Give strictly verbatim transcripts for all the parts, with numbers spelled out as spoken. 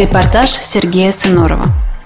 Репортаж Сергея Сынорова.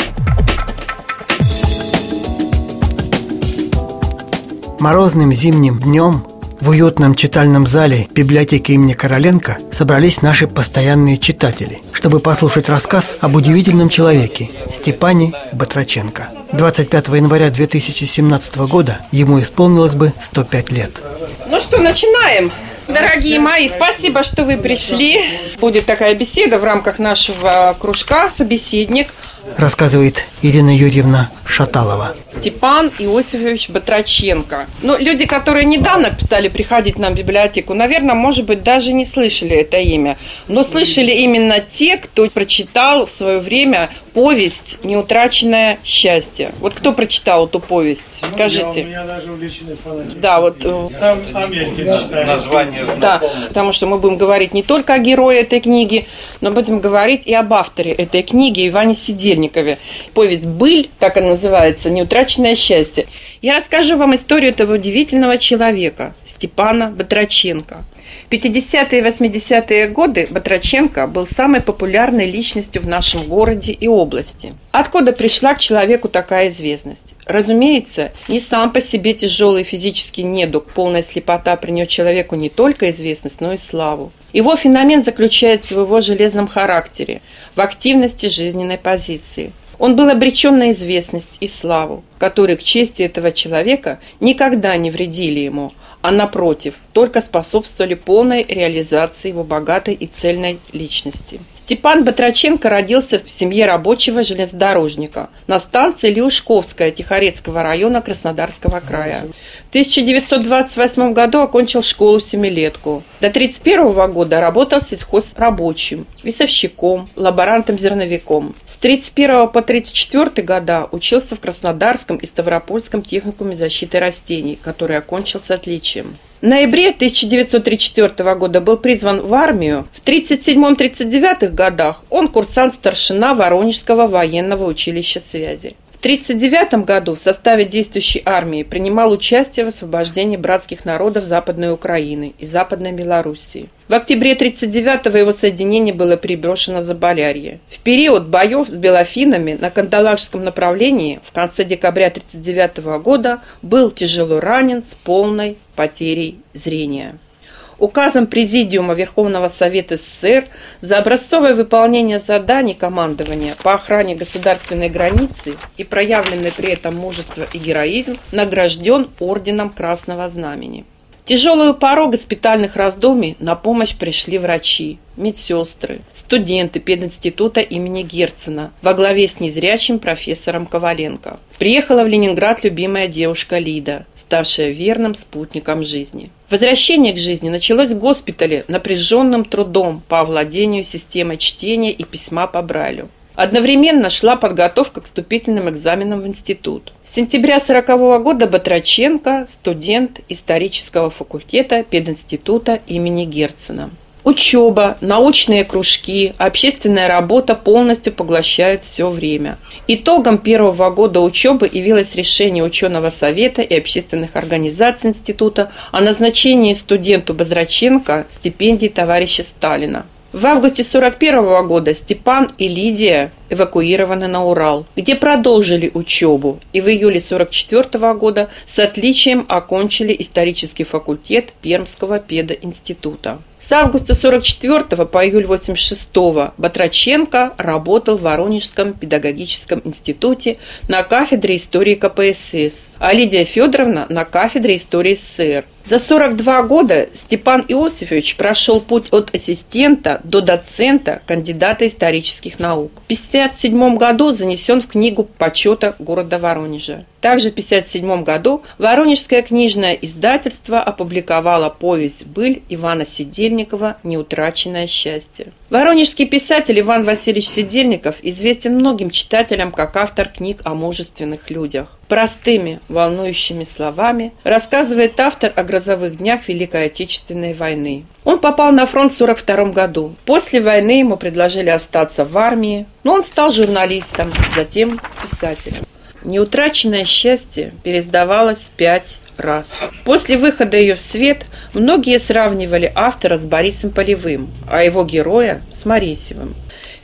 Морозным зимним днем в уютном читальном зале библиотеки имени Короленко собрались наши постоянные читатели, чтобы послушать рассказ об удивительном человеке Степане Батраченко. двадцать пятого января две тысячи семнадцатого года ему исполнилось бы сто пять лет. Ну что, начинаем? Дорогие мои, спасибо, что вы пришли. Будет такая беседа в рамках нашего кружка «Собеседник», рассказывает Ирина Юрьевна Шаталова. Степан Иосифович Батраченко. Ну, люди, которые недавно стали приходить нам в библиотеку, наверное, может быть, даже не слышали это имя. Но слышали именно те, кто прочитал в свое время повесть «Неутраченное счастье». Вот кто прочитал эту повесть? Скажите. Я, у меня даже увлеченный фанатик. Да, вот. Сам Америкин читает. Название. Да, потому что мы будем говорить не только о герое этой книги, но будем говорить и об авторе этой книги Иване Сидельникове. Повесть «Быль», так она называется, «Неутраченное счастье». Я расскажу вам историю этого удивительного человека, Степана Батраченко. В пятидесятые и восьмидесятые годы Батраченко был самой популярной личностью в нашем городе и области. Откуда пришла к человеку такая известность? Разумеется, не сам по себе тяжелый физический недуг, полная слепота принес человеку не только известность, но и славу. Его феномен заключается в его железном характере, в активности жизненной позиции. Он был обречен на известность и славу, которые к чести этого человека никогда не вредили ему, а напротив, только способствовали полной реализации его богатой и цельной личности. Степан Батраченко родился в семье рабочего железнодорожника на станции Леушковская Тихорецкого района Краснодарского края. В тысяча девятьсот двадцать восьмом году окончил школу-семилетку. До тридцать первого года работал сельхозрабочим, весовщиком, лаборантом-зерновиком. С тридцать первого по тридцать четвёртый года учился в Краснодарском и Ставропольском техникуме защиты растений, который окончил с отличием. В ноябре тысяча девятьсот тридцать четвёртого года был призван в армию. В тридцать седьмом — тридцать девятом годах он курсант-старшина Воронежского военного училища связи. В тридцать девятом году в составе действующей армии принимал участие в освобождении братских народов Западной Украины и Западной Белоруссии. В октябре тридцать девятого его соединение было переброшено в Заполярье. В период боев с белофинами на Кандалакшском направлении в конце декабря тридцать девятого года был тяжело ранен с полной потерей зрения. Указом Президиума Верховного Совета СССР за образцовое выполнение заданий командования по охране государственной границы и проявленное при этом мужество и героизм награжден орденом Красного Знамени. В тяжелую пору госпитальных раздумий на помощь пришли врачи, медсестры, студенты пединститута имени Герцена во главе с незрячим профессором Коваленко. Приехала в Ленинград любимая девушка Лида, ставшая верным спутником жизни. Возвращение к жизни началось в госпитале напряженным трудом по овладению системой чтения и письма по Брайлю. Одновременно шла подготовка к вступительным экзаменам в институт. С сентября сорокового года Батраченко – студент исторического факультета пединститута имени Герцена. Учеба, научные кружки, общественная работа полностью поглощают все время. Итогом первого года учебы явилось решение ученого совета и общественных организаций института о назначении студенту Батраченко стипендии товарища Сталина. В августе сорок первого года Степан и Лидия эвакуированы на Урал, где продолжили учебу, и в июле сорок четвёртого года с отличием окончили исторический факультет Пермского пединститута. С августа сорок четвёртого по июль восемьдесят шестого Батраченко работал в Воронежском педагогическом институте на кафедре истории ка пэ эс эс, а Лидия Федоровна на кафедре истории эс эс эс эр. За сорок два года Степан Иосифович прошел путь от ассистента до доцента, кандидата исторических наук. В тысяча девятьсот пятьдесят седьмом году занесен в книгу почета города Воронежа. Также в тысяча девятьсот пятьдесят седьмом году Воронежское книжное издательство опубликовало повесть «Быль» Ивана Сидельникова «Неутраченное счастье». Воронежский писатель Иван Васильевич Сидельников известен многим читателям как автор книг о мужественных людях. Простыми, волнующими словами рассказывает автор о грозовых днях Великой Отечественной войны. Он попал на фронт в сорок втором году. После войны ему предложили остаться в армии, но он стал журналистом, затем писателем. «Неутраченное счастье» переиздавалось пять раз. После выхода ее в свет многие сравнивали автора с Борисом Полевым, а его героя с Моресевым.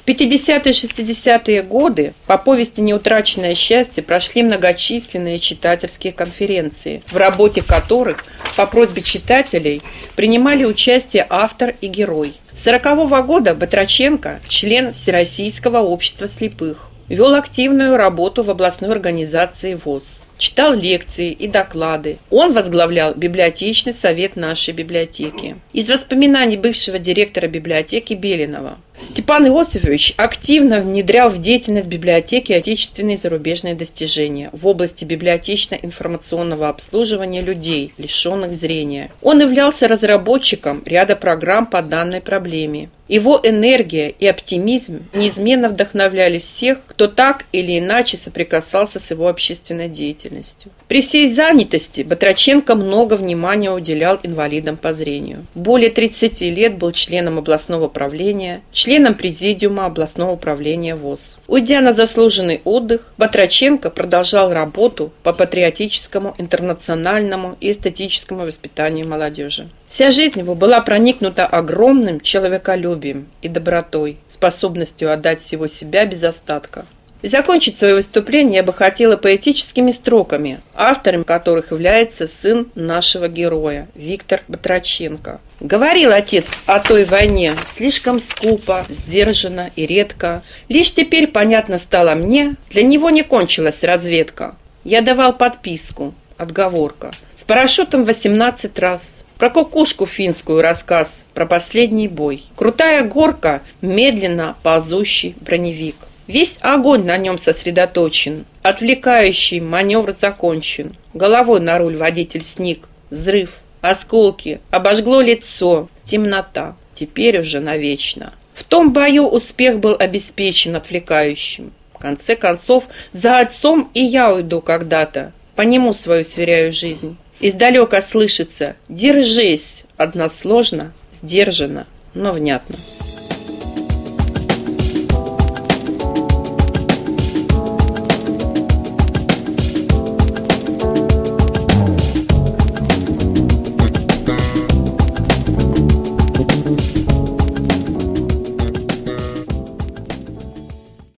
В пятидесятые-шестидесятые годы по повести «Неутраченное счастье» прошли многочисленные читательские конференции, в работе которых по просьбе читателей принимали участие автор и герой. С сорокового года Батраченко – член Всероссийского общества слепых, вел активную работу в областной организации ВОС. Читал лекции и доклады. Он возглавлял библиотечный совет нашей библиотеки. Из воспоминаний бывшего директора библиотеки Белинова. Степан Иосифович активно внедрял в деятельность библиотеки отечественные и зарубежные достижения в области библиотечно-информационного обслуживания людей, лишенных зрения. Он являлся разработчиком ряда программ по данной проблеме. Его энергия и оптимизм неизменно вдохновляли всех, кто так или иначе соприкасался с его общественной деятельностью. При всей занятости Батраченко много внимания уделял инвалидам по зрению. Более тридцати лет был членом областного правления, членом президиума областного управления ВОС. Уйдя на заслуженный отдых, Батраченко продолжал работу по патриотическому, интернациональному и эстетическому воспитанию молодежи. Вся жизнь его была проникнута огромным человеколюбием и добротой, способностью отдать всего себя без остатка. И закончить свое выступление я бы хотела поэтическими строками, автором которых является сын нашего героя Виктор Батраченко. Говорил отец о той войне слишком скупо, сдержанно и редко. Лишь теперь понятно стало мне, для него не кончилась разведка. Я давал подписку, отговорка, с парашютом восемнадцать раз. Про кукушку финскую рассказ, про последний бой. Крутая горка, медленно ползущий броневик. Весь огонь на нем сосредоточен. Отвлекающий маневр закончен. Головой на руль водитель сник. Взрыв, осколки, обожгло лицо. Темнота, теперь уже навечно. В том бою успех был обеспечен отвлекающим. В конце концов, за отцом и я уйду когда-то. По нему свою сверяю жизнь. Издалека слышится «Держись!» Односложно, сдержанно, но внятно.